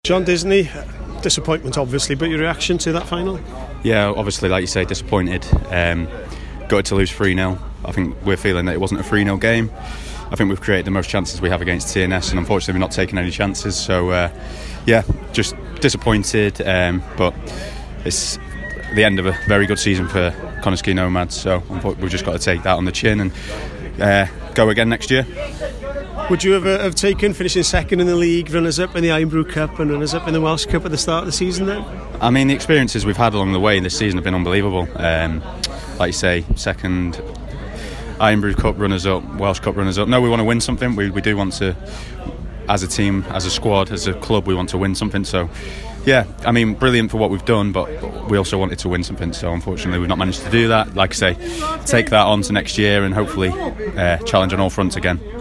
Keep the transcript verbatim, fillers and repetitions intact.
John Disney, disappointment obviously, but your reaction to that final? Yeah, obviously, like you say, disappointed. Um, got it to lose three nil. I think we're feeling that it wasn't a three nil game. I think we've created the most chances we have against T N S, and unfortunately we're not taking any chances. So, uh, yeah, just disappointed. Um, but it's the end of a very good season for Connah's Quay Nomads, so we've just got to take that on the chin and uh, go again next year. Would you ever have taken finishing second in the league, runners-up in the Irn-Bru Cup and runners-up in the Welsh Cup at the start of the season then? I mean, the experiences we've had along the way this season have been unbelievable. Um, like you say, second Irn-Bru Cup runners-up, Welsh Cup runners-up. No, we want to win something. We, we do want to, as a team, as a squad, as a club, we want to win something. So, yeah, I mean, brilliant for what we've done, but we also wanted to win something. So, unfortunately, we've not managed to do that. Like I say, take that on to next year and hopefully uh, challenge on all fronts again.